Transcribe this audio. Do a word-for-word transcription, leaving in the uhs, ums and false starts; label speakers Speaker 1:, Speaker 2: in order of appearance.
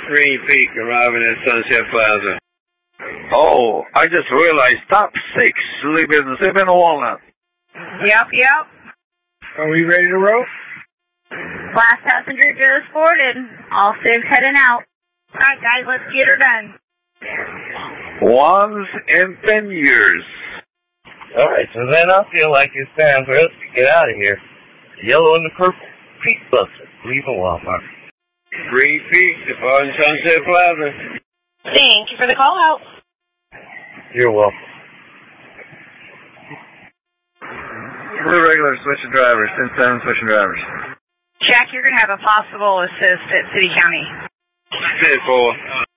Speaker 1: Green Peak arriving at Sunset Plaza.
Speaker 2: Oh, I just realized top six leaving Seven Walnut.
Speaker 3: Yep, yep.
Speaker 4: Are we ready to roll?
Speaker 3: Last passenger just boarded. All six heading out. Alright guys, let's get her done.
Speaker 2: Once in ten years.
Speaker 5: Alright, so then I feel like it's time for us to get out of here. Yellow and the purple Peak Buster, leaving Walmart.
Speaker 1: Green Peak departing Sunset Plaza.
Speaker 3: Thank you for the call out.
Speaker 5: You're welcome.
Speaker 2: Blue regular switching drivers, ten seven switching drivers.
Speaker 3: Jack, you're going to have a possible assist at City County.
Speaker 1: ten four.